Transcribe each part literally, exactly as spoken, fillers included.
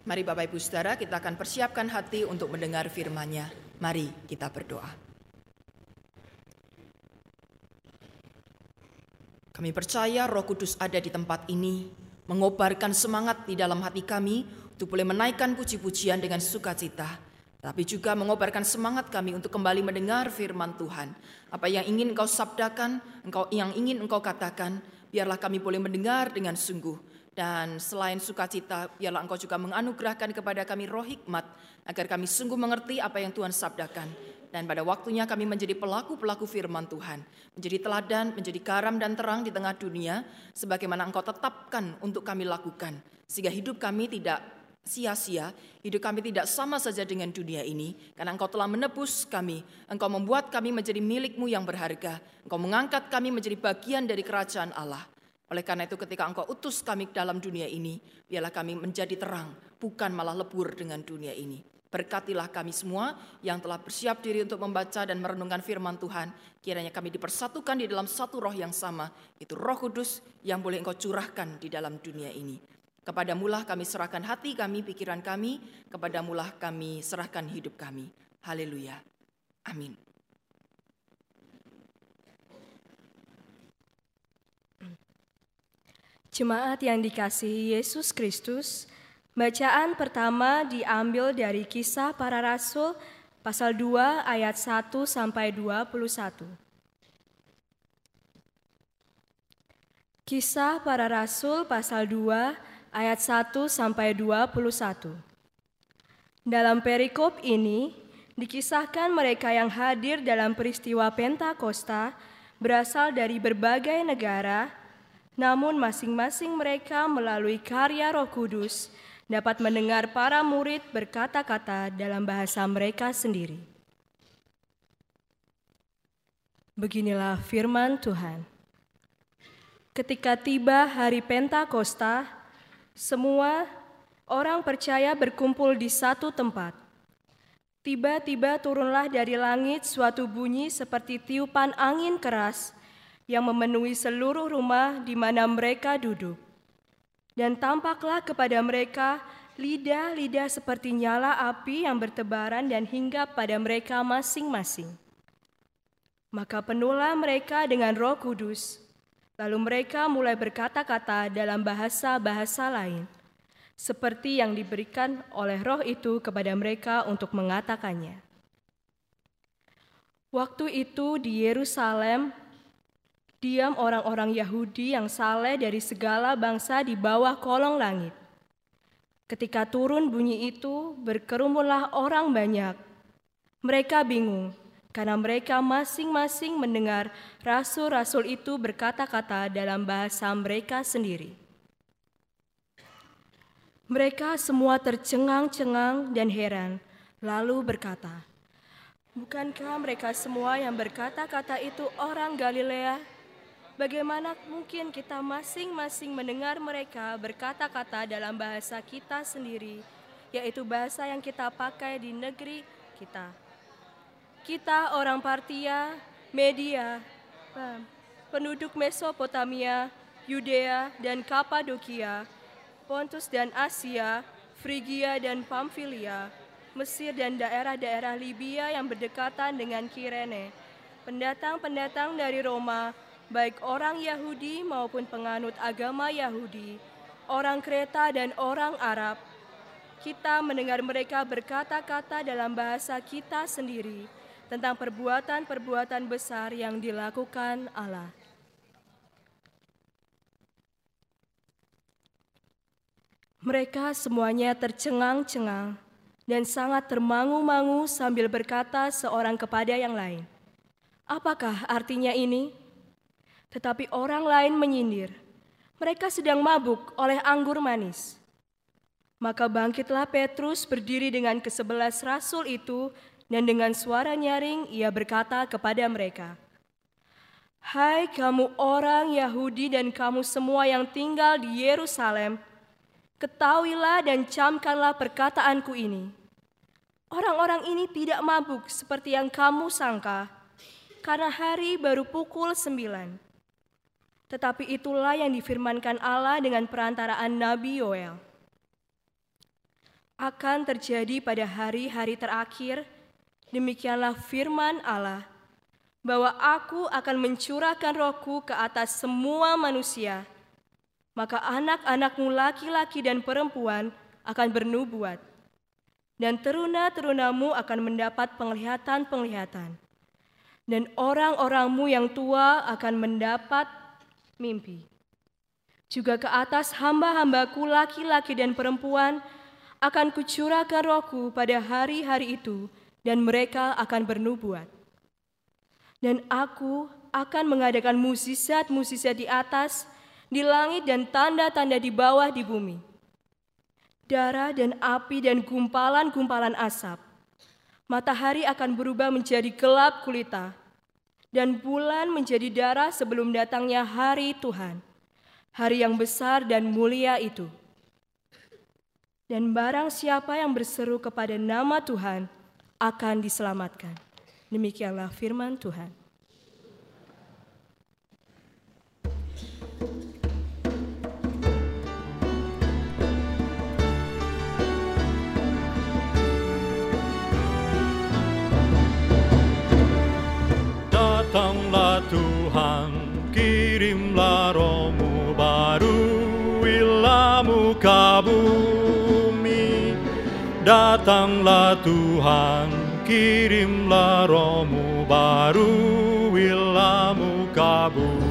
Mari Bapak Ibu Saudara, kita akan persiapkan hati untuk mendengar firman-Nya. Mari kita berdoa. Kami percaya Roh Kudus ada di tempat ini, mengobarkan semangat di dalam hati kami untuk boleh menaikkan puji-pujian dengan sukacita, tapi juga mengobarkan semangat kami untuk kembali mendengar firman Tuhan. Apa yang ingin Engkau sabdakan, engkau yang ingin Engkau katakan, biarlah kami boleh mendengar dengan sungguh. Dan selain sukacita, biarlah Engkau juga menganugerahkan kepada kami roh hikmat, agar kami sungguh mengerti apa yang Tuhan sabdakan. Dan pada waktunya kami menjadi pelaku-pelaku firman Tuhan, menjadi teladan, menjadi garam dan terang di tengah dunia, sebagaimana Engkau tetapkan untuk kami lakukan. Sehingga hidup kami tidak sia-sia, hidup kami tidak sama saja dengan dunia ini, karena Engkau telah menebus kami, Engkau membuat kami menjadi milik-Mu yang berharga, Engkau mengangkat kami menjadi bagian dari kerajaan Allah. Oleh karena itu ketika Engkau utus kami dalam dunia ini, biarlah kami menjadi terang, bukan malah lebur dengan dunia ini. Berkatilah kami semua yang telah bersiap diri untuk membaca dan merenungkan firman Tuhan. Kiranya kami dipersatukan di dalam satu roh yang sama, itu Roh Kudus yang boleh Engkau curahkan di dalam dunia ini. Kepadamulah kami serahkan hati kami, pikiran kami, kepadamulah kami serahkan hidup kami. Haleluya. Amin. Jemaat yang dikasihi Yesus Kristus, bacaan pertama diambil dari Kisah Para Rasul pasal dua ayat satu sampai dua puluh satu. Kisah Para Rasul pasal dua ayat satu sampai dua puluh satu. Dalam perikop ini dikisahkan mereka yang hadir dalam peristiwa Pentakosta berasal dari berbagai negara. Namun masing-masing mereka melalui karya Roh Kudus dapat mendengar para murid berkata-kata dalam bahasa mereka sendiri. Beginilah firman Tuhan. Ketika tiba hari Pentakosta, semua orang percaya berkumpul di satu tempat. Tiba-tiba turunlah dari langit suatu bunyi seperti tiupan angin keras yang memenuhi seluruh rumah di mana mereka duduk. Dan tampaklah kepada mereka lidah-lidah seperti nyala api yang bertebaran dan hinggap pada mereka masing-masing. Maka penuhlah mereka dengan Roh Kudus, lalu mereka mulai berkata-kata dalam bahasa-bahasa lain, seperti yang diberikan oleh Roh itu kepada mereka untuk mengatakannya. Waktu itu di Yerusalem, diam orang-orang Yahudi yang saleh dari segala bangsa di bawah kolong langit. Ketika turun bunyi itu, berkerumunlah orang banyak. Mereka bingung, karena mereka masing-masing mendengar rasul-rasul itu berkata-kata dalam bahasa mereka sendiri. Mereka semua tercengang-cengang dan heran, lalu berkata, "Bukankah mereka semua yang berkata-kata itu orang Galilea? Bagaimana mungkin kita masing-masing mendengar mereka berkata-kata dalam bahasa kita sendiri, yaitu bahasa yang kita pakai di negeri kita? Kita orang Partia, Media, penduduk Mesopotamia, Yudea dan Kapadokia, Pontus dan Asia, Frigia dan Pamfilia, Mesir dan daerah-daerah Libya yang berdekatan dengan Kirene, pendatang-pendatang dari Roma, baik orang Yahudi maupun penganut agama Yahudi, orang Kreta dan orang Arab. Kita mendengar mereka berkata-kata dalam bahasa kita sendiri tentang perbuatan-perbuatan besar yang dilakukan Allah." Mereka semuanya tercengang-cengang dan sangat termangu-mangu sambil berkata seorang kepada yang lain, "Apakah artinya ini?" Tetapi orang lain menyindir, "Mereka sedang mabuk oleh anggur manis." Maka bangkitlah Petrus berdiri dengan kesebelas rasul itu, dan dengan suara nyaring ia berkata kepada mereka, "Hai kamu orang Yahudi dan kamu semua yang tinggal di Yerusalem, ketahuilah dan camkanlah perkataanku ini. Orang-orang ini tidak mabuk seperti yang kamu sangka, karena hari baru pukul sembilan. Tetapi itulah yang difirmankan Allah dengan perantaraan Nabi Yoel. akan terjadi pada hari-hari terakhir, demikianlah firman Allah, bahwa aku akan mencurahkan rohku ke atas semua manusia. Maka anak-anakmu laki-laki dan perempuan akan bernubuat, dan teruna-terunamu akan mendapat penglihatan-penglihatan, dan orang-orangmu yang tua akan mendapat mimpi. Juga ke atas hamba-hambaku laki-laki dan perempuan akan kucurahkan rohku pada hari-hari itu, dan mereka akan bernubuat. Dan aku akan mengadakan mukjizat-mukjizat di atas, di langit, dan tanda-tanda di bawah di bumi. Darah dan api dan gumpalan-gumpalan asap. Matahari akan berubah menjadi gelap gulita, dan bulan menjadi darah sebelum datangnya hari Tuhan, hari yang besar dan mulia itu. Dan barang siapa yang berseru kepada nama Tuhan akan diselamatkan. Demikianlah firman Tuhan. Datanglah Tuhan, kirimlah roh-Mu baru, wilah muka bumi. Datanglah Tuhan, kirimlah roh-Mu baru, wilah muka bumi.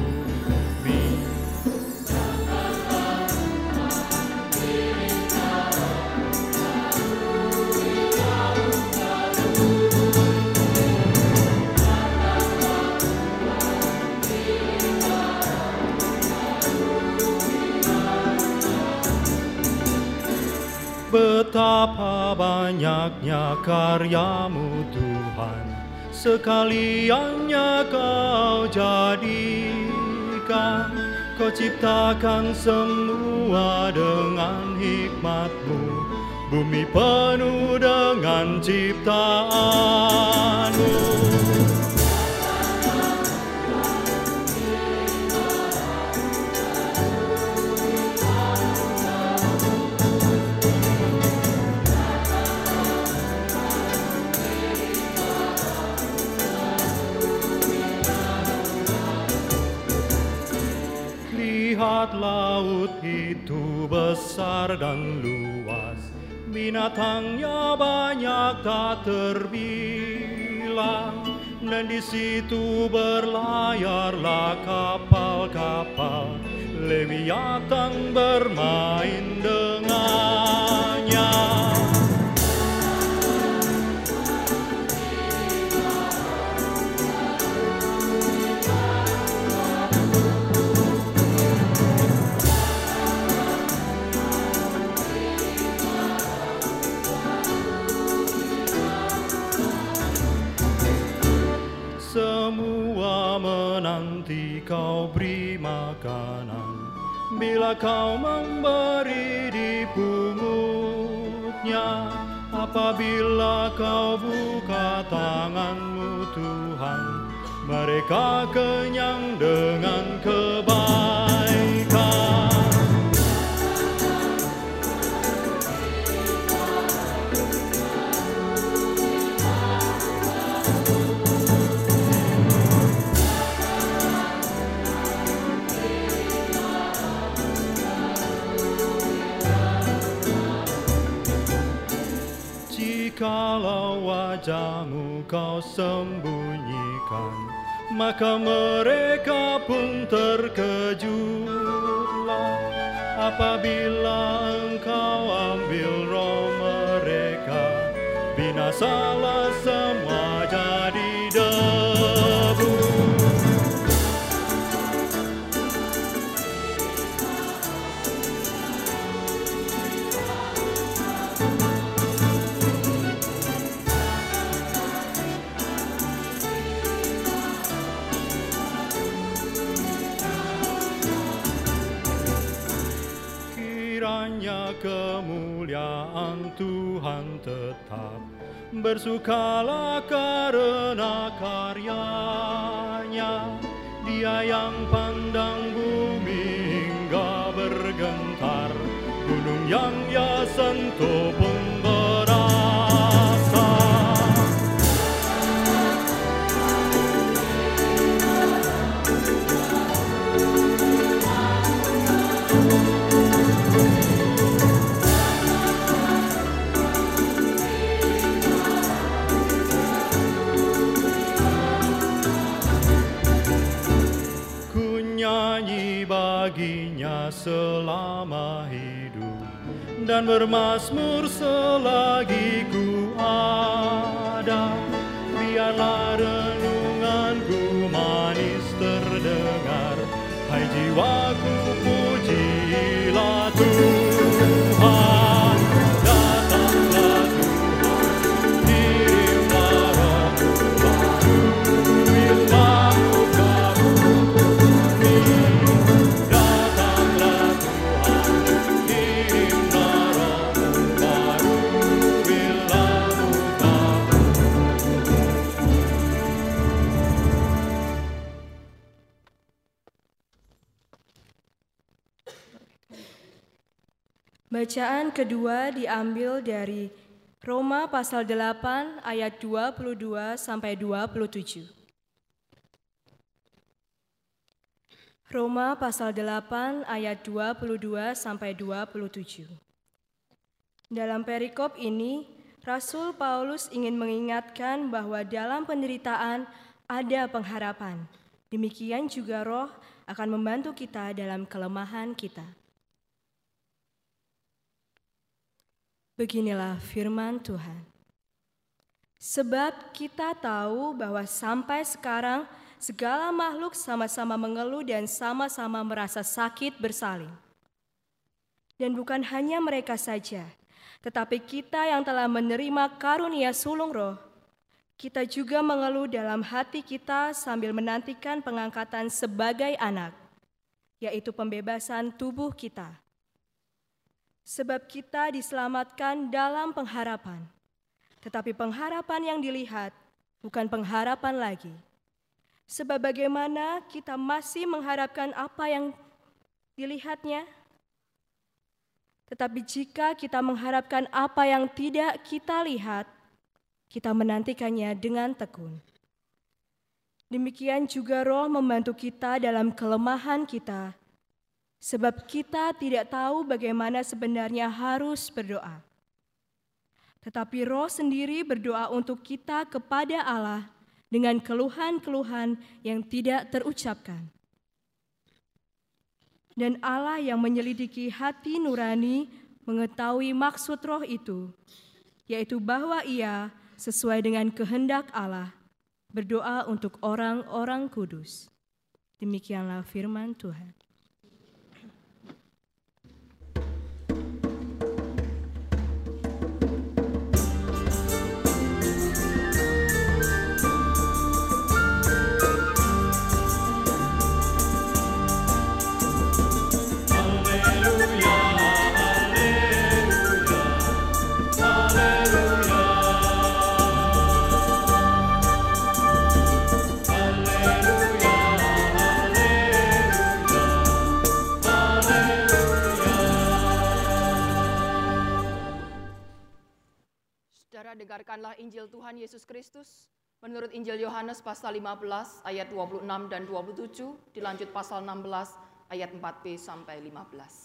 Betapa banyaknya karya-Mu Tuhan, sekaliannya Kau jadikan. Kau ciptakan semua dengan hikmat-Mu, bumi penuh dengan ciptaan-Mu. Lihat laut itu besar dan luas, binatangnya banyak tak terbilang, dan di situ berlayarlah kapal-kapal, Leviathan bermain dengannya. Semua menanti Kau beri makanan, bila Kau memberi dipungutnya. Apabila Kau buka tangan-Mu Tuhan, mereka kenyang dengan kebaikan. Jikalau wajah-Mu Kau sembunyikan, maka mereka pun terkejutlah. Apabila Engkau ambil roh mereka, binasalah semua jadi debu. Kiranya kemuliaan Tuhan tetap, bersukalah karena karyanya. Dia yang pandang bumi hingga bergetar, gunung yang Ia sentuh pun selama hidup, dan bermazmur selagi ku ada. Biarlah renunganku manis terdengar, hai jiwaku pujilah Tuhan. Datanglah Tuhan, kirimlah Roh-Mu baru, biarlah muka-Mu bumi. Datanglah Tuhan, kirimlah Roh-Mu baru, biarlah muka-Mu. Bacaan kedua diambil dari Roma pasal delapan ayat dua puluh dua sampai dua puluh tujuh. Roma pasal delapan ayat dua puluh dua sampai dua puluh tujuh. Dalam perikop ini, Rasul Paulus ingin mengingatkan bahwa dalam penderitaan ada pengharapan. Demikian juga Roh akan membantu kita dalam kelemahan kita. Beginilah firman Tuhan. Sebab kita tahu bahwa sampai sekarang segala makhluk sama-sama mengeluh dan sama-sama merasa sakit bersalin. Dan bukan hanya mereka saja, tetapi kita yang telah menerima karunia sulung Roh, kita juga mengeluh dalam hati kita sambil menantikan pengangkatan sebagai anak, yaitu pembebasan tubuh kita. Sebab kita diselamatkan dalam pengharapan, tetapi pengharapan yang dilihat bukan pengharapan lagi. Sebab bagaimana kita masih mengharapkan apa yang dilihatnya? Tetapi jika kita mengharapkan apa yang tidak kita lihat, kita menantikannya dengan tekun. Demikian juga Roh membantu kita dalam kelemahan kita, sebab kita tidak tahu bagaimana sebenarnya harus berdoa. Tetapi Roh sendiri berdoa untuk kita kepada Allah dengan keluhan-keluhan yang tidak terucapkan. Dan Allah yang menyelidiki hati nurani mengetahui maksud Roh itu, yaitu bahwa Ia sesuai dengan kehendak Allah berdoa untuk orang-orang kudus. Demikianlah firman Tuhan. Dengarkanlah Injil Tuhan Yesus Kristus menurut Injil Yohanes pasal lima belas ayat dua puluh enam dan dua puluh tujuh, dilanjut pasal enam belas ayat empat b sampai lima belas.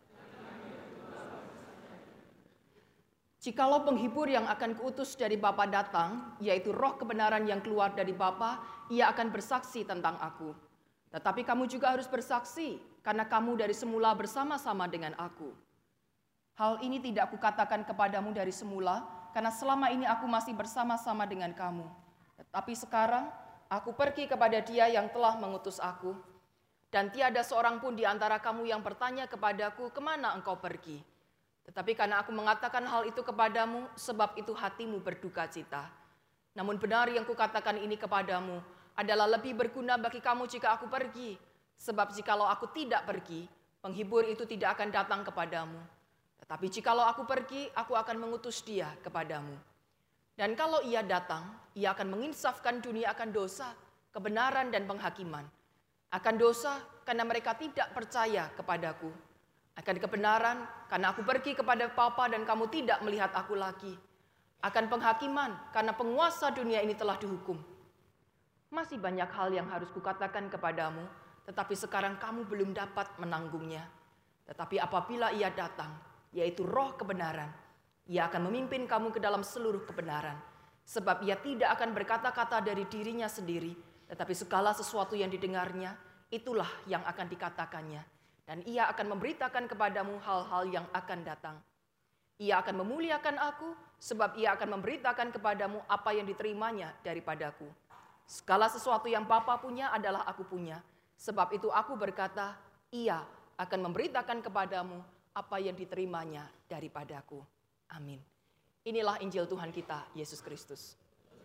Jikalau penghibur yang akan kuutus dari Bapa datang, yaitu Roh kebenaran yang keluar dari Bapa, Ia akan bersaksi tentang aku. Tetapi kamu juga harus bersaksi, karena kamu dari semula bersama-sama dengan aku. Hal ini tidak kukatakan kepadamu dari semula, karena selama ini aku masih bersama-sama dengan kamu. Tetapi sekarang aku pergi kepada Dia yang telah mengutus aku. Dan tiada seorang pun di antara kamu yang bertanya kepadaku, kemana engkau pergi? Tetapi karena aku mengatakan hal itu kepadamu, sebab itu hatimu berduka cita. Namun benar yang kukatakan ini kepadamu adalah lebih berguna bagi kamu jika aku pergi. Sebab jikalau aku tidak pergi, penghibur itu tidak akan datang kepadamu. Tetapi jikalau aku pergi, aku akan mengutus Dia kepadamu. Dan kalau Ia datang, Ia akan menginsafkan dunia akan dosa, kebenaran dan penghakiman. Akan dosa karena mereka tidak percaya kepadaku. Akan kebenaran karena aku pergi kepada Bapa dan kamu tidak melihat aku lagi. Akan penghakiman karena penguasa dunia ini telah dihukum. Masih banyak hal yang harus kukatakan kepadamu, tetapi sekarang kamu belum dapat menanggungnya. Tetapi apabila Ia datang, yaitu Roh kebenaran, Ia akan memimpin kamu ke dalam seluruh kebenaran. Sebab Ia tidak akan berkata-kata dari dirinya sendiri, tetapi segala sesuatu yang didengarnya, itulah yang akan dikatakannya. dan ia akan memberitakan kepadamu hal-hal yang akan datang. Ia akan memuliakan aku, sebab ia akan memberitakan kepadamu apa yang diterimanya daripadaku. Segala sesuatu yang Bapa punya adalah aku punya. Sebab itu aku berkata, ia akan memberitakan kepadamu apa yang diterimanya daripadaku. Amin. Inilah Injil Tuhan kita, Yesus Kristus.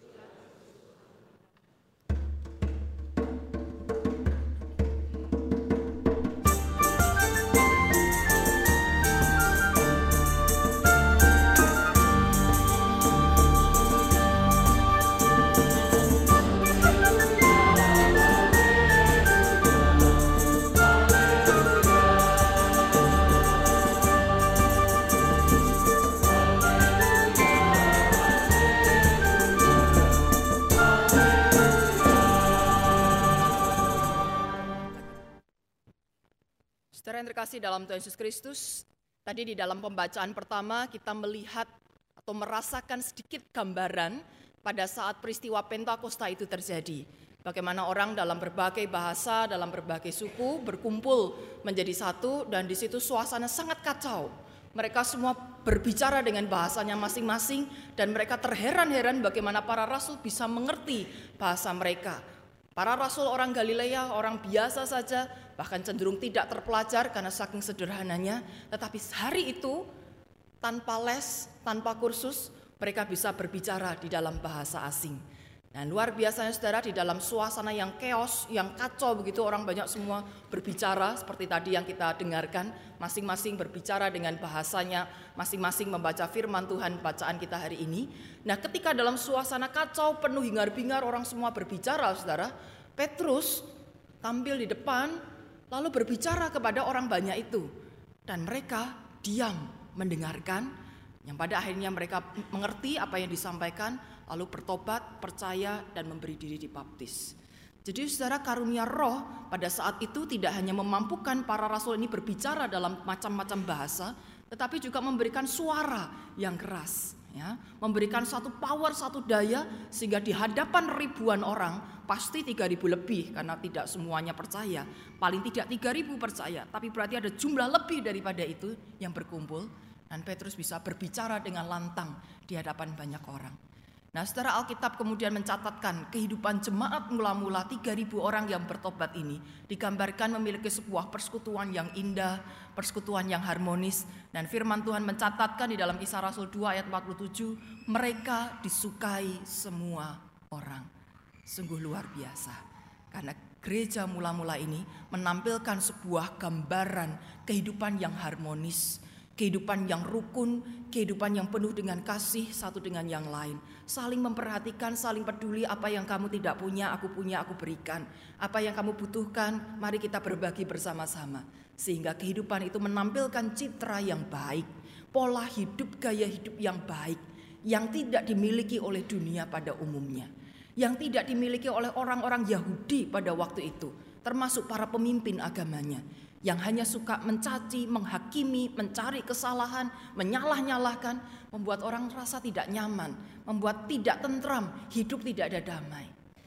Saudara yang terkasih dalam Tuhan Yesus Kristus, tadi di dalam pembacaan pertama kita melihat atau merasakan sedikit gambaran pada saat peristiwa Pentakosta itu terjadi. Bagaimana orang dalam berbagai bahasa, dalam berbagai suku berkumpul menjadi satu dan di situ suasana sangat kacau. Mereka semua berbicara dengan bahasanya masing-masing dan mereka terheran-heran bagaimana para rasul bisa mengerti bahasa mereka. Para rasul orang Galilea, orang biasa saja, bahkan cenderung tidak terpelajar karena saking sederhananya. Tetapi hari itu, tanpa les, tanpa kursus, mereka bisa berbicara di dalam bahasa asing. Dan luar biasanya saudara, di dalam suasana yang chaos, yang kacau begitu, orang banyak semua berbicara seperti tadi yang kita dengarkan, masing-masing berbicara dengan bahasanya, masing-masing membaca firman Tuhan bacaan kita hari ini. Nah, ketika dalam suasana kacau, penuh hingar-bingar, orang semua berbicara saudara, Petrus tampil di depan lalu berbicara kepada orang banyak itu. Dan mereka diam mendengarkan, yang pada akhirnya mereka mengerti apa yang disampaikan, lalu bertobat, percaya, dan memberi diri dibaptis. Jadi saudara, karunia Roh pada saat itu tidak hanya memampukan para rasul ini berbicara dalam macam-macam bahasa, tetapi juga memberikan suara yang keras, ya, memberikan satu power, satu daya, sehingga di hadapan ribuan orang, pasti tiga ribu lebih, karena tidak semuanya percaya, paling tidak tiga ribu percaya, tapi berarti ada jumlah lebih daripada itu yang berkumpul, dan Petrus bisa berbicara dengan lantang di hadapan banyak orang. Nah, saudara, Alkitab kemudian mencatatkan kehidupan jemaat mula-mula tiga ribu orang yang bertobat ini digambarkan memiliki sebuah persekutuan yang indah, persekutuan yang harmonis, dan firman Tuhan mencatatkan di dalam Kisah Rasul dua ayat empat puluh tujuh, mereka disukai semua orang. Sungguh luar biasa, karena gereja mula-mula ini menampilkan sebuah gambaran kehidupan yang harmonis, kehidupan yang rukun, kehidupan yang penuh dengan kasih satu dengan yang lain. Saling memperhatikan, saling peduli, apa yang kamu tidak punya, aku punya, aku berikan. Apa yang kamu butuhkan, mari kita berbagi bersama-sama. Sehingga kehidupan itu menampilkan citra yang baik, pola hidup, gaya hidup yang baik, yang tidak dimiliki oleh dunia pada umumnya, yang tidak dimiliki oleh orang-orang Yahudi pada waktu itu, termasuk para pemimpin agamanya, yang hanya suka mencaci, menghakimi, mencari kesalahan, menyalah-nyalahkan, membuat orang merasa tidak nyaman, membuat tidak tentram, hidup tidak ada damai.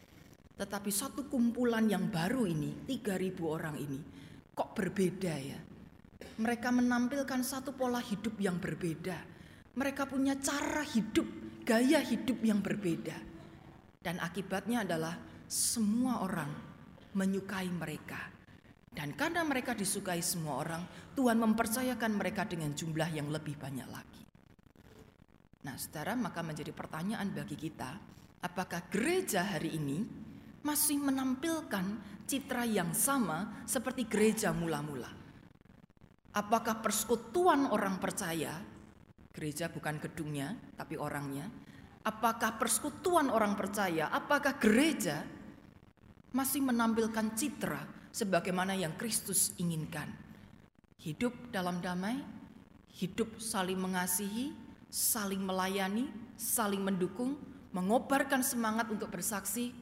Tetapi satu kumpulan yang baru ini, tiga ribu orang ini, kok berbeda ya? Mereka menampilkan satu pola hidup yang berbeda. Mereka punya cara hidup, gaya hidup yang berbeda. Dan akibatnya adalah semua orang menyukai mereka. Dan karena mereka disukai semua orang, Tuhan mempercayakan mereka dengan jumlah yang lebih banyak lagi. Nah, saudara, maka menjadi pertanyaan bagi kita, apakah gereja hari ini masih menampilkan citra yang sama seperti gereja mula-mula? Apakah persekutuan orang percaya, gereja bukan gedungnya, tapi orangnya, apakah persekutuan orang percaya, apakah gereja masih menampilkan citra sebagaimana yang Kristus inginkan? Hidup dalam damai, hidup saling mengasihi, saling melayani, saling mendukung, mengobarkan semangat untuk bersaksi.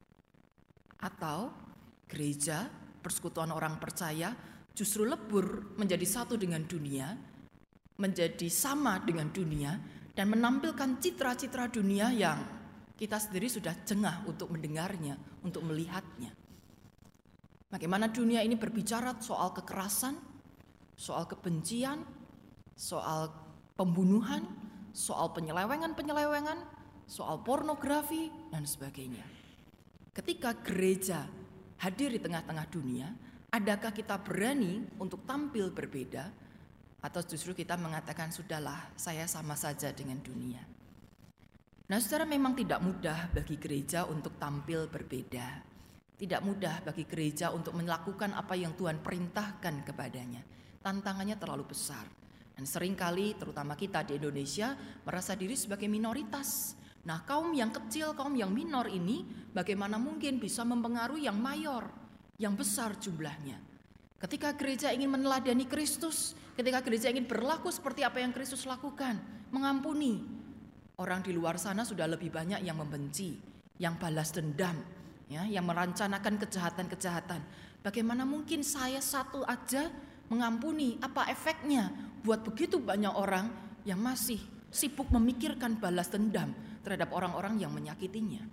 Atau gereja, persekutuan orang percaya, justru lebur menjadi satu dengan dunia, menjadi sama dengan dunia, dan menampilkan citra-citra dunia yang kita sendiri sudah jengah untuk mendengarnya, untuk melihatnya. Bagaimana dunia ini berbicara soal kekerasan, soal kebencian, soal pembunuhan, soal penyelewengan-penyelewengan, soal pornografi, dan sebagainya. Ketika gereja hadir di tengah-tengah dunia, adakah kita berani untuk tampil berbeda, atau justru kita mengatakan, sudahlah, saya sama saja dengan dunia? Nah, saudara, memang tidak mudah bagi gereja untuk tampil berbeda. Tidak mudah bagi gereja untuk melakukan apa yang Tuhan perintahkan kepadanya. Tantangannya terlalu besar. Dan seringkali, terutama kita di Indonesia, merasa diri sebagai minoritas. Nah, kaum yang kecil, kaum yang minor ini, bagaimana mungkin bisa mempengaruhi yang mayor, yang besar jumlahnya? Ketika gereja ingin meneladani Kristus, ketika gereja ingin berlaku seperti apa yang Kristus lakukan, mengampuni, orang di luar sana sudah lebih banyak yang membenci, yang balas dendam, ya, yang merencanakan kejahatan-kejahatan. Bagaimana mungkin saya satu aja mengampuni? Apa efeknya buat begitu banyak orang yang masih sibuk memikirkan balas dendam terhadap orang-orang yang menyakitinya?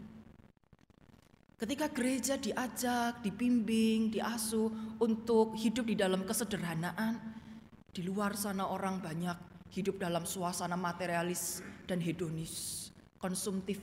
Ketika gereja diajak, dibimbing, diasuh untuk hidup di dalam kesederhanaan, di luar sana orang banyak hidup dalam suasana materialis dan hedonis, konsumtif.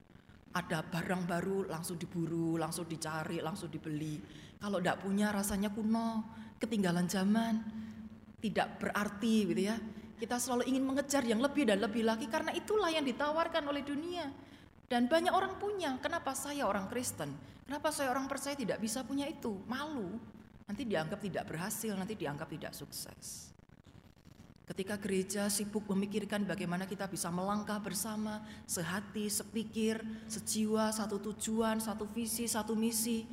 Ada barang baru langsung diburu, langsung dicari, langsung dibeli. Kalau tidak punya rasanya kuno, ketinggalan zaman, tidak berarti gitu ya. Kita selalu ingin mengejar yang lebih dan lebih lagi karena itulah yang ditawarkan oleh dunia. Dan banyak orang punya. Kenapa saya orang Kristen? Kenapa saya orang percaya tidak bisa punya itu? Malu. Nanti dianggap tidak berhasil, nanti dianggap tidak sukses. Ketika gereja sibuk memikirkan bagaimana kita bisa melangkah bersama, sehati, sepikir, sejiwa, satu tujuan, satu visi, satu misi.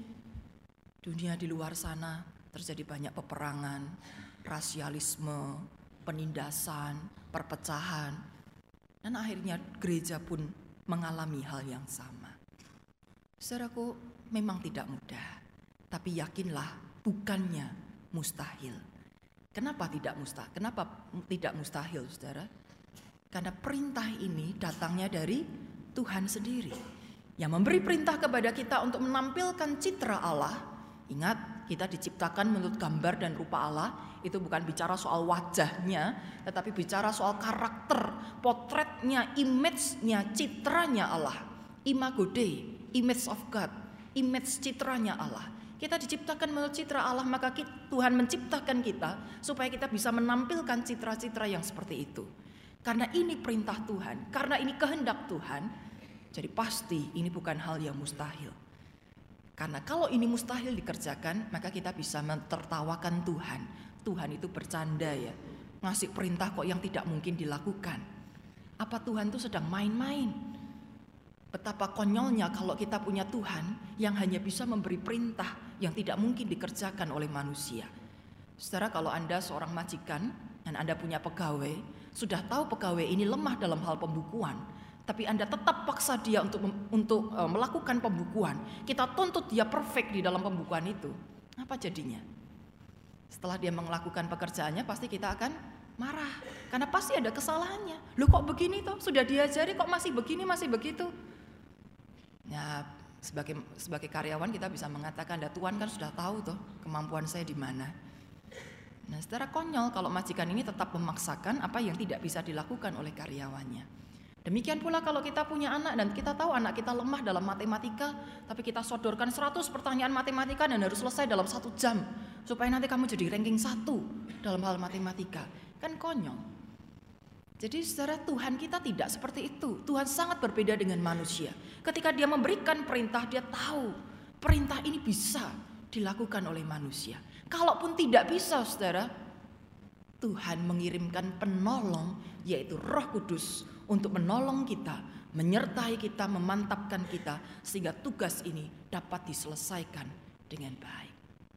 Dunia di luar sana terjadi banyak peperangan, rasialisme, penindasan, perpecahan. Dan akhirnya gereja pun mengalami hal yang sama. Saudaraku, memang tidak mudah, tapi yakinlah bukannya mustahil. Kenapa tidak mustahil? Kenapa tidak mustahil, saudara? Karena perintah ini datangnya dari Tuhan sendiri, yang memberi perintah kepada kita untuk menampilkan citra Allah. Ingat, kita diciptakan menurut gambar dan rupa Allah. Itu bukan bicara soal wajahnya, tetapi bicara soal karakter, potretnya, image-nya, citranya Allah. Imago Dei, image of God, image citranya Allah. Kita diciptakan menurut citra Allah, maka Tuhan menciptakan kita supaya kita bisa menampilkan citra-citra yang seperti itu. Karena ini perintah Tuhan, karena ini kehendak Tuhan, jadi pasti ini bukan hal yang mustahil. Karena kalau ini mustahil dikerjakan, maka kita bisa mentertawakan Tuhan. Tuhan itu bercanda ya, ngasih perintah kok yang tidak mungkin dilakukan. Apa Tuhan itu sedang main-main? Betapa konyolnya kalau kita punya Tuhan yang hanya bisa memberi perintah yang tidak mungkin dikerjakan oleh manusia. Saudara, kalau Anda seorang majikan dan Anda punya pegawai, sudah tahu pegawai ini lemah dalam hal pembukuan, tapi Anda tetap paksa dia untuk untuk uh, melakukan pembukuan. Kita tuntut dia perfect di dalam pembukuan itu. Apa jadinya? Setelah dia melakukan pekerjaannya, pasti kita akan marah. Karena pasti ada kesalahannya. Loh kok begini toh? Sudah diajari kok masih begini, masih begitu. Ya, sebagai sebagai karyawan kita bisa mengatakan, "Dah Tuhan kan sudah tahu toh kemampuan saya di mana." Nah, secara konyol kalau majikan ini tetap memaksakan apa yang tidak bisa dilakukan oleh karyawannya. Demikian pula kalau kita punya anak dan kita tahu anak kita lemah dalam matematika, tapi kita sodorkan seratus pertanyaan matematika dan harus selesai dalam satu jam supaya nanti kamu jadi ranking satu dalam hal matematika. Kan konyol. Jadi saudara, Tuhan kita tidak seperti itu. Tuhan sangat berbeda dengan manusia. Ketika dia memberikan perintah, dia tahu perintah ini bisa dilakukan oleh manusia. Kalaupun tidak bisa, saudara, Tuhan mengirimkan penolong, yaitu Roh Kudus, untuk menolong kita, menyertai kita, memantapkan kita, sehingga tugas ini dapat diselesaikan dengan baik.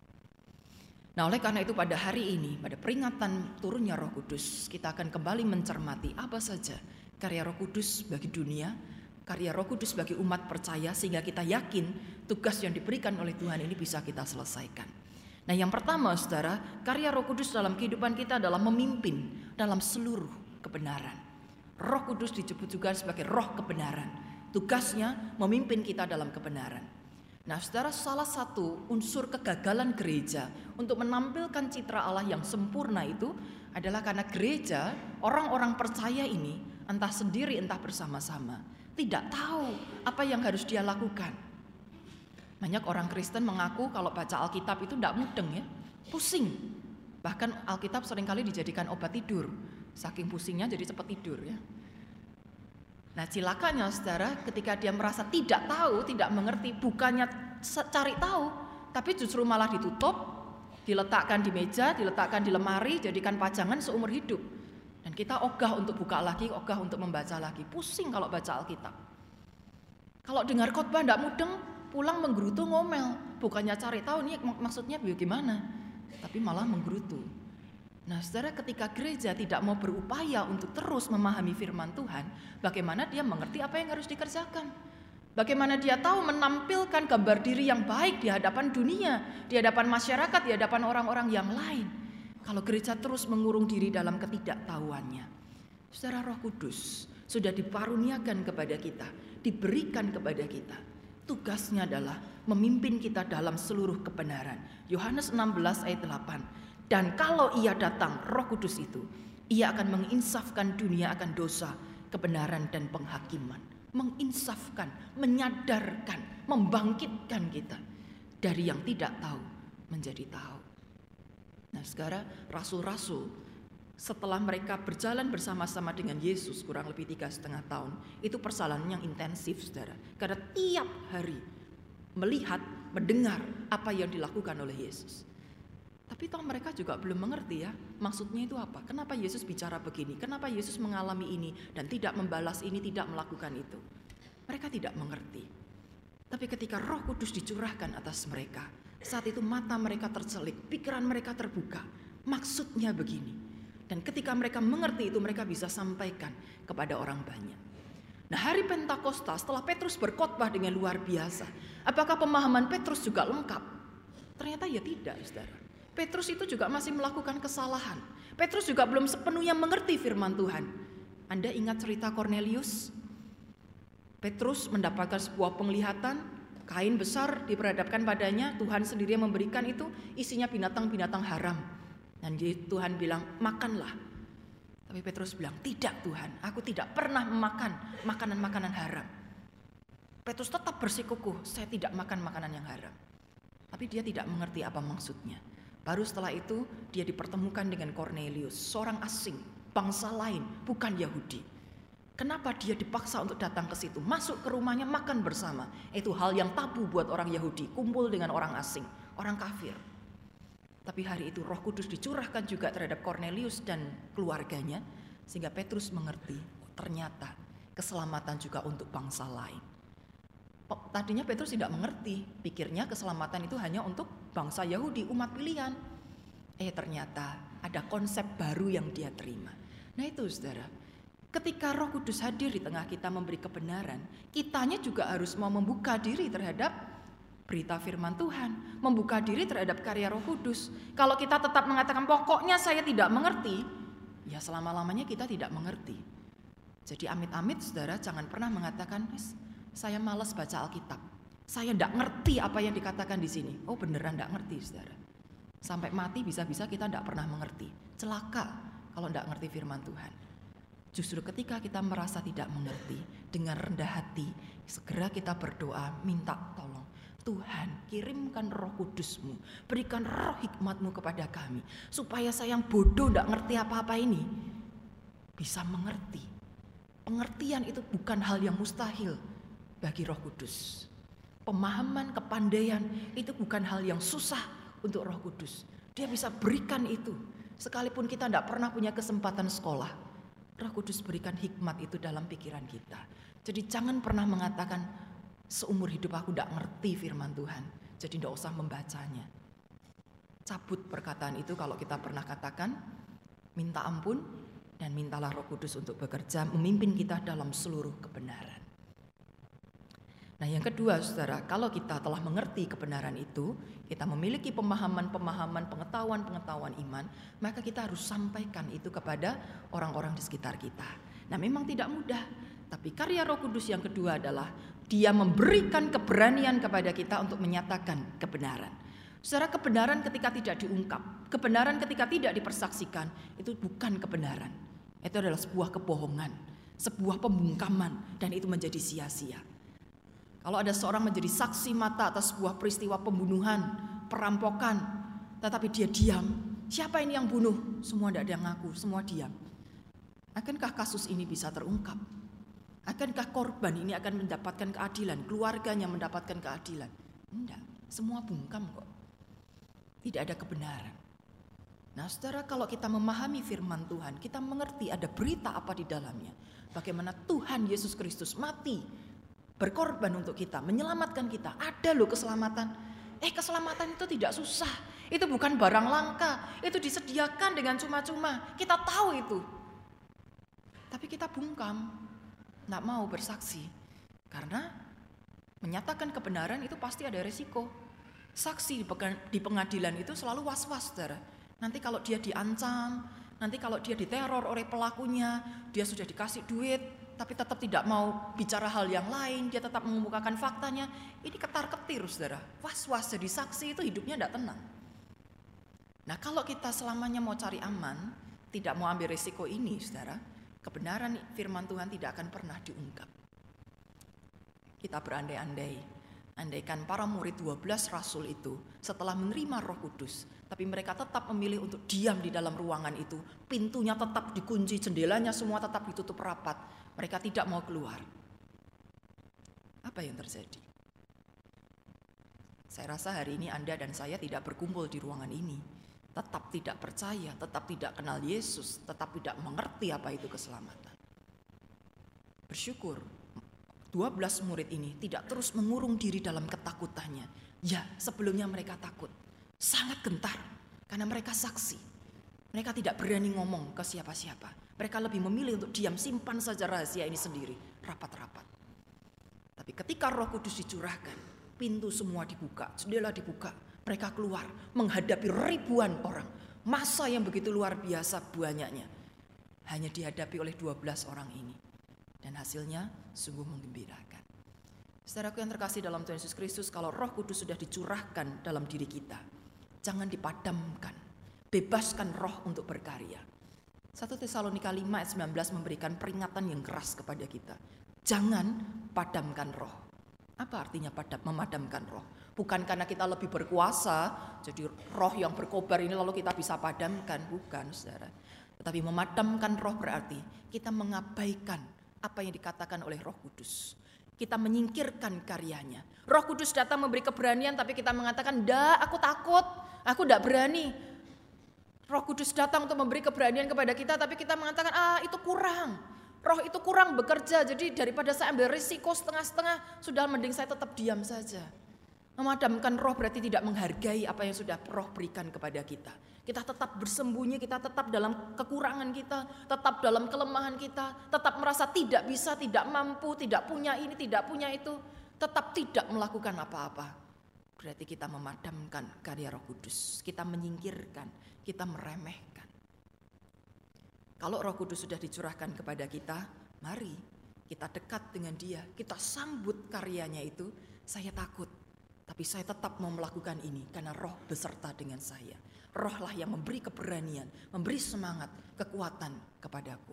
Nah, oleh karena itu pada hari ini, pada peringatan turunnya Roh Kudus, kita akan kembali mencermati apa saja karya Roh Kudus bagi dunia, karya Roh Kudus bagi umat percaya, sehingga kita yakin tugas yang diberikan oleh Tuhan ini bisa kita selesaikan. Nah, yang pertama, saudara, karya Roh Kudus dalam kehidupan kita adalah memimpin dalam seluruh kebenaran. Roh Kudus disebut juga sebagai roh kebenaran. Tugasnya memimpin kita dalam kebenaran. Nah, saudara, salah satu unsur kegagalan gereja untuk menampilkan citra Allah yang sempurna itu adalah karena gereja, orang-orang percaya ini, entah sendiri entah bersama-sama, tidak tahu apa yang harus dia lakukan. Banyak orang Kristen mengaku kalau baca Alkitab itu tidak mudeng ya, pusing. Bahkan Alkitab seringkali dijadikan obat tidur, saking pusingnya jadi cepat tidur ya. Nah, cilakanya saudara, ketika dia merasa tidak tahu, tidak mengerti, bukannya cari tahu, tapi justru malah ditutup, diletakkan di meja, diletakkan di lemari, jadikan pajangan seumur hidup. Dan kita ogah untuk buka lagi, ogah untuk membaca lagi. Pusing kalau baca Alkitab. Kalau dengar khotbah tidak mudeng, pulang menggerutu ngomel. Bukannya cari tahu nih maksudnya bagaimana, tapi malah menggerutu. Nah, saudara, ketika gereja tidak mau berupaya untuk terus memahami firman Tuhan, bagaimana dia mengerti apa yang harus dikerjakan? Bagaimana dia tahu menampilkan gambar diri yang baik di hadapan dunia, di hadapan masyarakat, di hadapan orang-orang yang lain? Kalau gereja terus mengurung diri dalam ketidaktahuannya. Saudara, Roh Kudus sudah diparuniakan kepada kita, diberikan kepada kita. Tugasnya adalah memimpin kita dalam seluruh kebenaran. Yohanes enam belas ayat delapan. Dan kalau ia datang, Roh Kudus itu, ia akan menginsafkan dunia akan dosa, kebenaran dan penghakiman. Menginsafkan, menyadarkan, membangkitkan kita dari yang tidak tahu menjadi tahu. Nah, sekarang rasul-rasul setelah mereka berjalan bersama-sama dengan Yesus kurang lebih tiga setengah tahun, itu persalinan yang intensif, saudara. Karena tiap hari melihat, mendengar apa yang dilakukan oleh Yesus. Tapi toh mereka juga belum mengerti ya, maksudnya itu apa? Kenapa Yesus bicara begini? Kenapa Yesus mengalami ini dan tidak membalas ini, tidak melakukan itu? Mereka tidak mengerti. Tapi ketika Roh Kudus dicurahkan atas mereka, saat itu mata mereka tercelik, pikiran mereka terbuka. Maksudnya begini. Dan ketika mereka mengerti itu, mereka bisa sampaikan kepada orang banyak. Nah, hari Pentakosta setelah Petrus berkhotbah dengan luar biasa, apakah pemahaman Petrus juga lengkap? Ternyata ya tidak, saudara. Petrus itu juga masih melakukan kesalahan. Petrus juga belum sepenuhnya mengerti firman Tuhan. Anda ingat cerita Kornelius? Petrus mendapatkan sebuah penglihatan, kain besar diperhadapkan padanya, Tuhan sendiri yang memberikan itu, isinya binatang-binatang haram. Dan Tuhan bilang, makanlah. Tapi Petrus bilang, tidak Tuhan, aku tidak pernah memakan makanan-makanan haram. Petrus tetap bersikukuh, saya tidak makan makanan yang haram. Tapi dia tidak mengerti apa maksudnya. Baru setelah itu dia dipertemukan dengan Kornelius, seorang asing, bangsa lain, bukan Yahudi. Kenapa dia dipaksa untuk datang ke situ, masuk ke rumahnya, makan bersama? Itu hal yang tabu buat orang Yahudi, kumpul dengan orang asing, orang kafir. Tapi hari itu Roh Kudus dicurahkan juga terhadap Kornelius dan keluarganya, sehingga Petrus mengerti, oh, ternyata keselamatan juga untuk bangsa lain. Tadinya Petrus tidak mengerti, pikirnya keselamatan itu hanya untuk bangsa Yahudi, umat pilihan. Eh ternyata ada konsep baru yang dia terima. Nah itu saudara, ketika Roh Kudus hadir di tengah kita memberi kebenaran, kitanya juga harus mau membuka diri terhadap berita firman Tuhan, membuka diri terhadap karya Roh Kudus. Kalau kita tetap mengatakan pokoknya saya tidak mengerti, ya selama-lamanya kita tidak mengerti. Jadi amit-amit saudara jangan pernah mengatakan saya malas baca Alkitab, saya tidak ngerti apa yang dikatakan di sini. Oh beneran tidak ngerti saudara. Sampai mati bisa-bisa kita tidak pernah mengerti. Celaka kalau tidak ngerti firman Tuhan. Justru ketika kita merasa tidak mengerti, dengan rendah hati segera kita berdoa minta tolong. Tuhan kirimkan Roh Kudus-Mu, berikan roh hikmat-Mu kepada kami, supaya saya yang bodoh tidak ngerti apa-apa ini bisa mengerti. Pengertian itu bukan hal yang mustahil bagi Roh Kudus. Pemahaman, kepandaian itu bukan hal yang susah untuk Roh Kudus. Dia bisa berikan itu. Sekalipun kita tidak pernah punya kesempatan sekolah, Roh Kudus berikan hikmat itu dalam pikiran kita. Jadi jangan pernah mengatakan seumur hidup aku tidak ngerti firman Tuhan, jadi tidak usah membacanya. Cabut perkataan itu kalau kita pernah katakan, minta ampun dan mintalah Roh Kudus untuk bekerja memimpin kita dalam seluruh kebenaran. Nah yang kedua saudara, kalau kita telah mengerti kebenaran itu, kita memiliki pemahaman-pemahaman, pengetahuan-pengetahuan iman, maka kita harus sampaikan itu kepada orang-orang di sekitar kita. Nah memang tidak mudah, tapi karya Roh Kudus yang kedua adalah Dia memberikan keberanian kepada kita untuk menyatakan kebenaran. Saudara, kebenaran ketika tidak diungkap, kebenaran ketika tidak dipersaksikan, itu bukan kebenaran. Itu adalah sebuah kebohongan, sebuah pembungkaman, dan itu menjadi sia-sia. Kalau ada seorang menjadi saksi mata atas sebuah peristiwa pembunuhan, perampokan, tetapi dia diam, siapa ini yang bunuh? Semua tidak ada yang ngaku, semua diam. Akankah kasus ini bisa terungkap? Akankah korban ini akan mendapatkan keadilan, keluarganya mendapatkan keadilan? Tidak, semua bungkam kok. Tidak ada kebenaran. Nah, saudara, kalau kita memahami firman Tuhan, kita mengerti ada berita apa di dalamnya. Bagaimana Tuhan Yesus Kristus mati, berkorban untuk kita, menyelamatkan kita. Ada loh keselamatan. Eh, keselamatan itu tidak susah. Itu bukan barang langka. Itu disediakan dengan cuma-cuma. Kita tahu itu. Tapi kita bungkam, tidak mau bersaksi. Karena menyatakan kebenaran itu pasti ada resiko. Saksi di pengadilan itu selalu was-was, saudara. Nanti kalau dia diancam, nanti kalau dia diteror oleh pelakunya, dia sudah dikasih duit, tapi tetap tidak mau bicara hal yang lain, dia tetap mengemukakan faktanya. Ini ketar-ketir, saudara. Was-was jadi saksi itu hidupnya tidak tenang. Nah, kalau kita selamanya mau cari aman, tidak mau ambil resiko ini, saudara, kebenaran firman Tuhan tidak akan pernah diungkap. Kita berandai-andai. Andaikan para murid dua belas rasul itu setelah menerima Roh Kudus, tapi mereka tetap memilih untuk diam di dalam ruangan itu, pintunya tetap dikunci, jendelanya semua tetap ditutup rapat, mereka tidak mau keluar. Apa yang terjadi? Saya rasa hari ini Anda dan saya tidak berkumpul di ruangan ini, tetap tidak percaya, tetap tidak kenal Yesus, tetap tidak mengerti apa itu keselamatan. Bersyukur dua belas murid ini tidak terus mengurung diri dalam ketakutannya. Ya, sebelumnya mereka takut, sangat gentar, karena mereka saksi. Mereka tidak berani ngomong ke siapa-siapa. Mereka lebih memilih untuk diam, simpan saja rahasia ini sendiri, rapat-rapat. Tapi ketika Roh Kudus dicurahkan, pintu semua dibuka, jendela dibuka, mereka keluar menghadapi ribuan orang. Massa yang begitu luar biasa banyaknya hanya dihadapi oleh dua belas orang ini. Dan hasilnya sungguh menggembirakan. Saudaraku yang terkasih dalam Tuhan Yesus Kristus, kalau Roh Kudus sudah dicurahkan dalam diri kita, jangan dipadamkan. Bebaskan Roh untuk berkarya. satu Tesalonika lima ayat sembilan belas memberikan peringatan yang keras kepada kita. Jangan padamkan Roh. Apa artinya padam, memadamkan Roh? Bukan karena kita lebih berkuasa, jadi Roh yang berkobar ini lalu kita bisa padamkan. Bukan, saudara. Tetapi memadamkan Roh berarti kita mengabaikan apa yang dikatakan oleh Roh Kudus. Kita menyingkirkan karyanya. Roh Kudus datang memberi keberanian, tapi kita mengatakan, "Ndak, aku takut, aku ndak berani." Roh Kudus datang untuk memberi keberanian kepada kita, tapi kita mengatakan, "Ah, itu kurang. Roh itu kurang bekerja, jadi daripada saya ambil risiko setengah-setengah, sudah mending saya tetap diam saja." Memadamkan Roh berarti tidak menghargai apa yang sudah Roh berikan kepada kita. Kita tetap bersembunyi, kita tetap dalam kekurangan kita, tetap dalam kelemahan kita, tetap merasa tidak bisa, tidak mampu, tidak punya ini, tidak punya itu, tetap tidak melakukan apa-apa. Berarti kita memadamkan karya Roh Kudus, kita menyingkirkan, kita meremehkan. Kalau Roh Kudus sudah dicurahkan kepada kita, mari kita dekat dengan Dia, kita sambut karyanya itu. Saya takut, tapi saya tetap mau melakukan ini karena Roh beserta dengan saya. Rohlah yang memberi keberanian, memberi semangat, kekuatan kepadaku.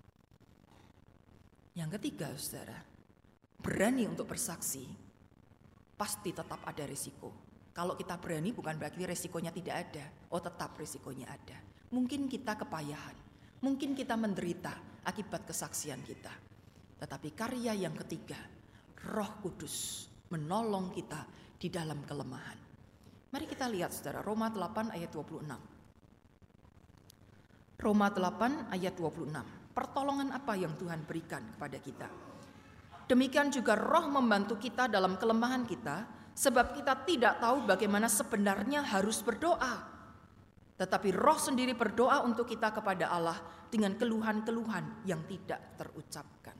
Yang ketiga, saudara, berani untuk bersaksi, pasti tetap ada risiko. Kalau kita berani bukan berarti risikonya tidak ada. Oh, tetap risikonya ada. Mungkin kita kepayahan, mungkin kita menderita akibat kesaksian kita. Tetapi karya yang ketiga, Roh Kudus menolong kita di dalam kelemahan. Mari kita lihat, saudara, Roma delapan ayat dua puluh enam. Roma delapan ayat dua puluh enam. Pertolongan apa yang Tuhan berikan kepada kita? Demikian juga Roh membantu kita dalam kelemahan kita, sebab kita tidak tahu bagaimana sebenarnya harus berdoa. Tetapi Roh sendiri berdoa untuk kita kepada Allah dengan keluhan-keluhan yang tidak terucapkan.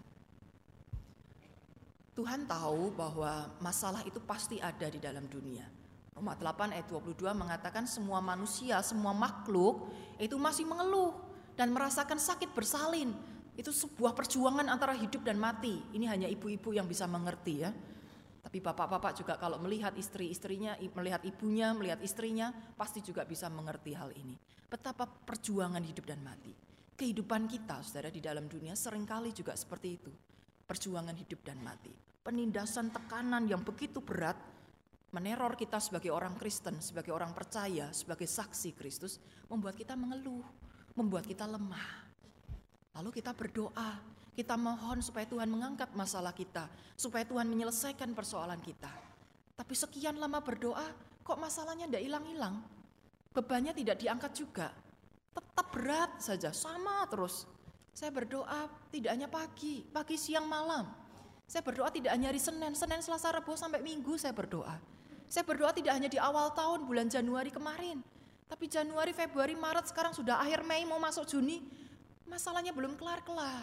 Tuhan tahu bahwa masalah itu pasti ada di dalam dunia. Roma delapan ayat dua puluh dua mengatakan semua manusia, semua makhluk itu masih mengeluh dan merasakan sakit bersalin. Itu sebuah perjuangan antara hidup dan mati. Ini hanya ibu-ibu yang bisa mengerti ya. Tapi bapak-bapak juga kalau melihat istri-istrinya, melihat ibunya, melihat istrinya, pasti juga bisa mengerti hal ini. Betapa perjuangan hidup dan mati. Kehidupan kita, saudara, di dalam dunia seringkali juga seperti itu. Perjuangan hidup dan mati. Penindasan, tekanan yang begitu berat, meneror kita sebagai orang Kristen, sebagai orang percaya, sebagai saksi Kristus, membuat kita mengeluh, membuat kita lemah. Lalu kita berdoa, kita mohon supaya Tuhan mengangkat masalah kita, supaya Tuhan menyelesaikan persoalan kita. Tapi sekian lama berdoa, kok masalahnya tidak hilang-hilang? Bebannya tidak diangkat juga, tetap berat saja, sama terus. Saya berdoa tidak hanya pagi, pagi, siang, malam. Saya berdoa tidak hanya hari Senin, Senin, Selasa, Rabu, sampai Minggu saya berdoa. Saya berdoa tidak hanya di awal tahun, bulan Januari kemarin. Tapi Januari, Februari, Maret, sekarang sudah akhir Mei, mau masuk Juni, masalahnya belum kelar-kelar.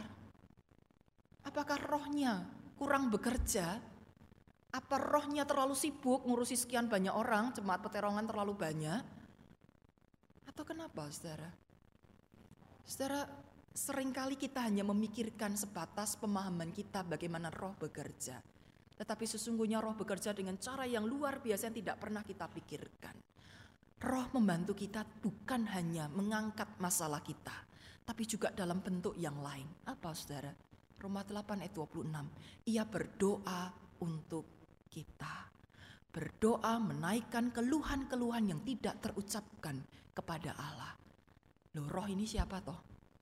Apakah rohnya kurang bekerja? Apa rohnya terlalu sibuk ngurusi sekian banyak orang, jemaat peterongan terlalu banyak? Atau kenapa, saudara? Saudara, seringkali kita hanya memikirkan sebatas pemahaman kita bagaimana roh bekerja. Tetapi sesungguhnya roh bekerja dengan cara yang luar biasa yang tidak pernah kita pikirkan. Roh membantu kita bukan hanya mengangkat masalah kita, tapi juga dalam bentuk yang lain. Apa, saudara? Roma delapan ayat dua puluh enam. Ia berdoa untuk kita. Berdoa menaikkan keluhan-keluhan yang tidak terucapkan kepada Allah. Loh, roh ini siapa toh?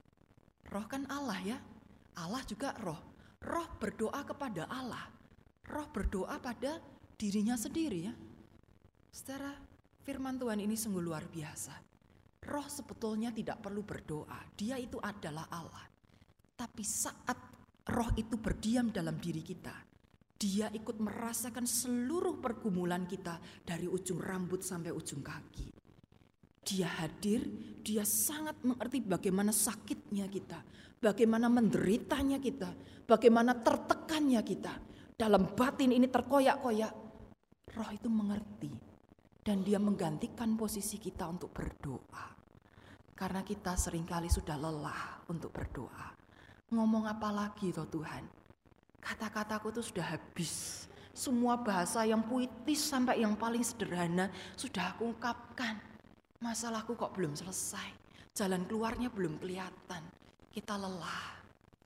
Roh kan Allah ya. Allah juga roh. Roh berdoa kepada Allah. Roh berdoa pada dirinya sendiri ya. Saudara, firman Tuhan ini sungguh luar biasa. Roh sebetulnya tidak perlu berdoa, dia itu adalah Allah. Tapi saat roh itu berdiam dalam diri kita, dia ikut merasakan seluruh pergumulan kita dari ujung rambut sampai ujung kaki. Dia hadir, dia sangat mengerti bagaimana sakitnya kita, bagaimana menderitanya kita, bagaimana tertekannya kita. Dalam batin ini terkoyak-koyak, roh itu mengerti. Dan dia menggantikan posisi kita untuk berdoa. Karena kita seringkali sudah lelah untuk berdoa. Ngomong apa lagi toh Tuhan? Kata-kataku itu sudah habis. Semua bahasa yang puitis sampai yang paling sederhana sudah aku ungkapkan. Masalahku kok belum selesai. Jalan keluarnya belum kelihatan. Kita lelah.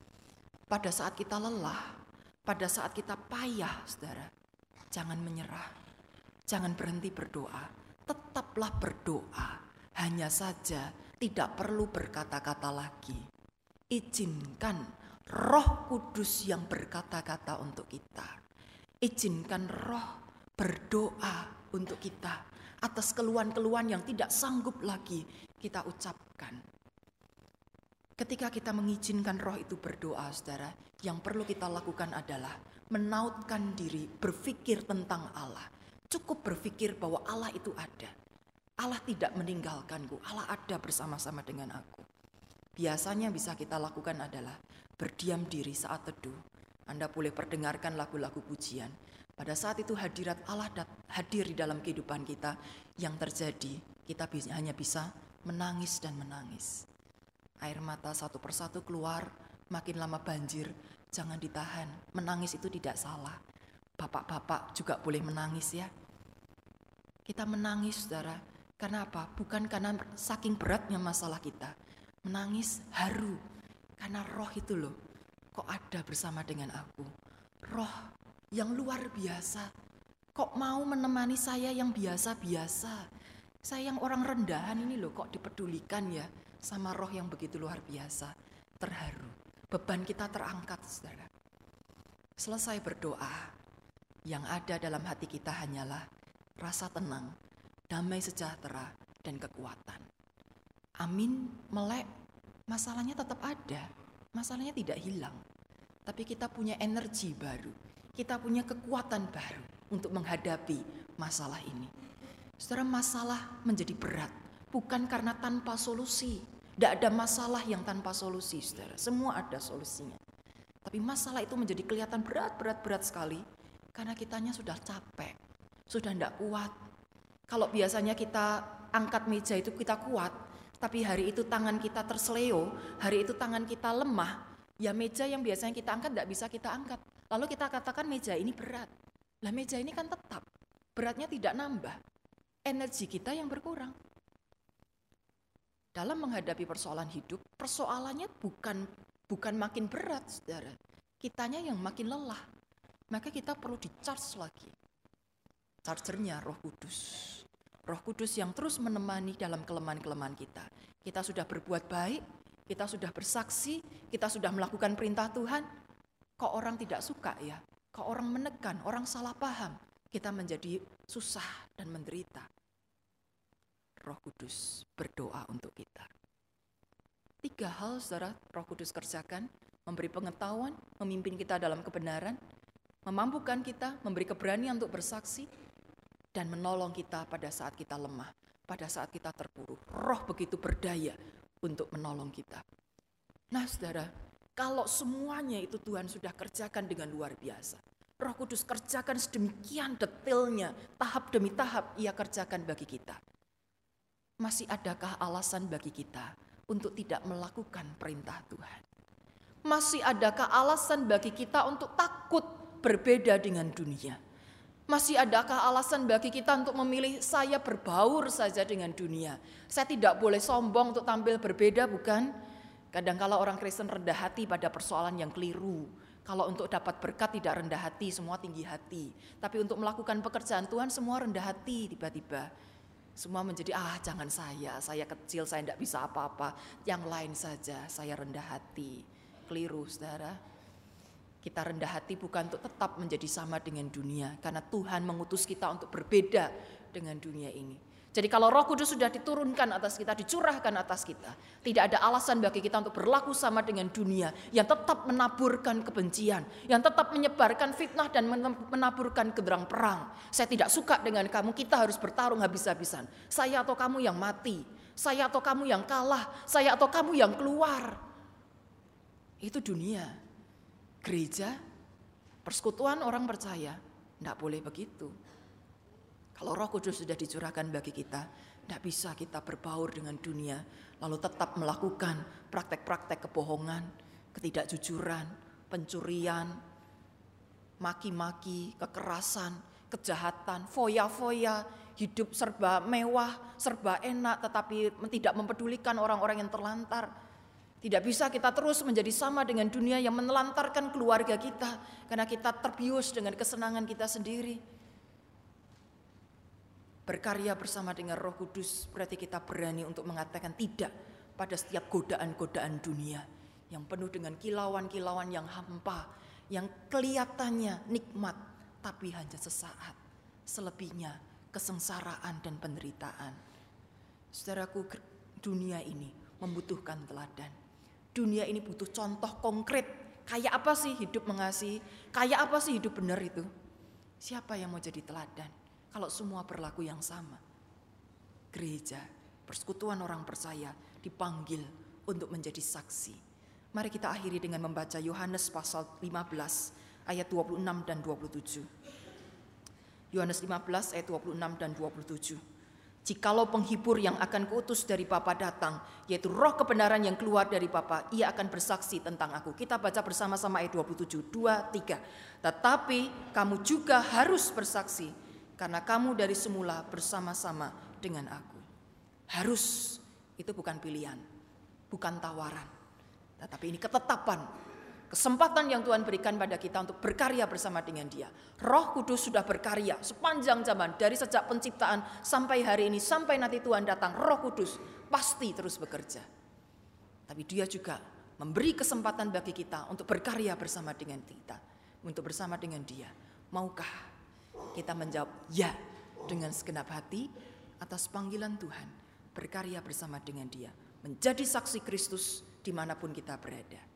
Pada saat kita lelah, pada saat kita payah, saudara, jangan menyerah. Jangan berhenti berdoa, tetaplah berdoa. Hanya saja tidak perlu berkata-kata lagi. Izinkan Roh Kudus yang berkata-kata untuk kita. Izinkan Roh berdoa untuk kita atas keluhan-keluhan yang tidak sanggup lagi kita ucapkan. Ketika kita mengizinkan Roh itu berdoa, saudara, yang perlu kita lakukan adalah menautkan diri, berpikir tentang Allah. Cukup berpikir bahwa Allah itu ada. Allah tidak meninggalkanku, Allah ada bersama-sama dengan aku. Biasanya bisa kita lakukan adalah berdiam diri saat teduh. Anda boleh perdengarkan lagu-lagu pujian. Pada saat itu hadirat Allah hadir di dalam kehidupan kita. Yang terjadi, kita hanya bisa menangis dan menangis. Air mata satu persatu keluar, makin lama banjir. Jangan ditahan, menangis itu tidak salah. Bapak-bapak juga boleh menangis ya. Kita menangis, saudara. Karena apa? Bukan karena saking beratnya masalah kita. Menangis haru. Karena roh itu loh, kok ada bersama dengan aku. Roh yang luar biasa. Kok mau menemani saya yang biasa-biasa. Saya yang orang rendahan ini loh, kok dipedulikan ya sama roh yang begitu luar biasa. Terharu. Beban kita terangkat, saudara. Selesai berdoa. Yang ada dalam hati kita hanyalah rasa tenang, damai sejahtera, dan kekuatan. Amin, melek, masalahnya tetap ada. Masalahnya tidak hilang. Tapi kita punya energi baru. Kita punya kekuatan baru untuk menghadapi masalah ini. Saudara, masalah menjadi berat. Bukan karena tanpa solusi. Tidak ada masalah yang tanpa solusi, saudara. Semua ada solusinya. Tapi masalah itu menjadi kelihatan berat-berat-berat sekali. Karena kitanya sudah capek, sudah tidak kuat. Kalau biasanya kita angkat meja itu kita kuat, tapi hari itu tangan kita terseleo, hari itu tangan kita lemah, Ya meja yang biasanya kita angkat tidak bisa kita angkat. Lalu kita katakan meja ini berat. Lah meja ini kan tetap, beratnya tidak nambah. Energi kita yang berkurang. Dalam menghadapi persoalan hidup, persoalannya bukan bukan makin berat, saudara. Kitanya yang makin lelah. Maka kita perlu di-charge lagi. Chargernya Roh Kudus. Roh Kudus yang terus menemani dalam kelemahan-kelemahan kita. Kita sudah berbuat baik, kita sudah bersaksi, kita sudah melakukan perintah Tuhan. Kok orang tidak suka ya? Kok orang menekan, orang salah paham. Kita menjadi susah dan menderita. Roh Kudus berdoa untuk kita. Tiga hal saudara Roh Kudus kerjakan. Memberi pengetahuan, memimpin kita dalam kebenaran, memampukan kita, memberi keberanian untuk bersaksi, dan menolong kita pada saat kita lemah, pada saat kita terpuruk. Roh begitu berdaya untuk menolong kita. Nah saudara, kalau semuanya itu Tuhan sudah kerjakan dengan luar biasa. Roh Kudus kerjakan sedemikian detailnya, tahap demi tahap ia kerjakan bagi kita. Masih adakah alasan bagi kita untuk tidak melakukan perintah Tuhan? Masih adakah alasan bagi kita untuk takut berbeda dengan dunia? Masih adakah alasan bagi kita untuk memilih saya berbaur saja dengan dunia? Saya tidak boleh sombong untuk tampil berbeda, bukan? Kadang-kala orang Kristen rendah hati pada persoalan yang keliru. Kalau untuk dapat berkat tidak rendah hati, semua tinggi hati. Tapi untuk melakukan pekerjaan Tuhan semua rendah hati tiba-tiba. Semua menjadi, ah jangan saya, saya kecil, saya tidak bisa apa-apa. Yang lain saja, saya rendah hati. Keliru, saudara. Kita rendah hati bukan untuk tetap menjadi sama dengan dunia. Karena Tuhan mengutus kita untuk berbeda dengan dunia ini. Jadi kalau Roh Kudus sudah diturunkan atas kita, dicurahkan atas kita. Tidak ada alasan bagi kita untuk berlaku sama dengan dunia. Yang tetap menaburkan kebencian. Yang tetap menyebarkan fitnah dan menaburkan genderang perang. Saya tidak suka dengan kamu, kita harus bertarung habis-habisan. Saya atau kamu yang mati. Saya atau kamu yang kalah. Saya atau kamu yang keluar. Itu dunia. Gereja, persekutuan orang percaya, tidak boleh begitu. Kalau Roh Kudus sudah dicurahkan bagi kita, tidak bisa kita berbaur dengan dunia, lalu tetap melakukan praktek-praktek kebohongan, ketidakjujuran, pencurian, maki-maki, kekerasan, kejahatan, foya-foya, hidup serba mewah, serba enak, tetapi tidak mempedulikan orang-orang yang terlantar. Tidak bisa kita terus menjadi sama dengan dunia yang menelantarkan keluarga kita karena kita terbius dengan kesenangan kita sendiri. Berkarya bersama dengan Roh Kudus berarti kita berani untuk mengatakan tidak pada setiap godaan-godaan dunia yang penuh dengan kilauan-kilauan yang hampa, yang kelihatannya nikmat tapi hanya sesaat, selebihnya kesengsaraan dan penderitaan. Saudaraku, dunia ini membutuhkan teladan. Dunia ini butuh contoh konkret. Kayak apa sih hidup mengasihi? Kayak apa sih hidup benar itu? Siapa yang mau jadi teladan? Kalau semua berlaku yang sama. Gereja, persekutuan orang percaya dipanggil untuk menjadi saksi. Mari kita akhiri dengan membaca Yohanes pasal lima belas ayat dua puluh enam dan dua puluh tujuh. Yohanes lima belas ayat dua puluh enam dan dua puluh tujuh. Jikalau penghibur yang akan kuutus dari Bapa datang, yaitu roh kebenaran yang keluar dari Bapa, ia akan bersaksi tentang aku. Kita baca bersama-sama ayat dua puluh tujuh, dua, tiga. Tetapi kamu juga harus bersaksi, karena kamu dari semula bersama-sama dengan aku. Harus, itu bukan pilihan, bukan tawaran. Tetapi ini ketetapan. Kesempatan yang Tuhan berikan pada kita untuk berkarya bersama dengan Dia. Roh Kudus sudah berkarya sepanjang zaman, dari sejak penciptaan sampai hari ini, sampai nanti Tuhan datang. Roh Kudus pasti terus bekerja. Tapi Dia juga memberi kesempatan bagi kita untuk berkarya bersama dengan kita, untuk bersama dengan Dia. Maukah kita menjawab ya dengan segenap hati atas panggilan Tuhan, berkarya bersama dengan Dia, menjadi saksi Kristus dimanapun kita berada.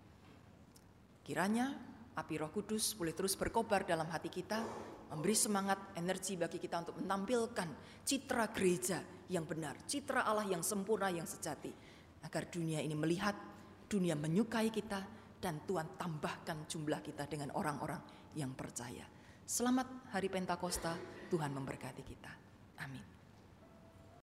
Kiranya api Roh Kudus boleh terus berkobar dalam hati kita, memberi semangat, energi bagi kita untuk menampilkan citra gereja yang benar, citra Allah yang sempurna, yang sejati, agar dunia ini melihat, dunia menyukai kita, dan Tuhan tambahkan jumlah kita dengan orang-orang yang percaya. Selamat Hari Pentakosta, Tuhan memberkati kita. Amin.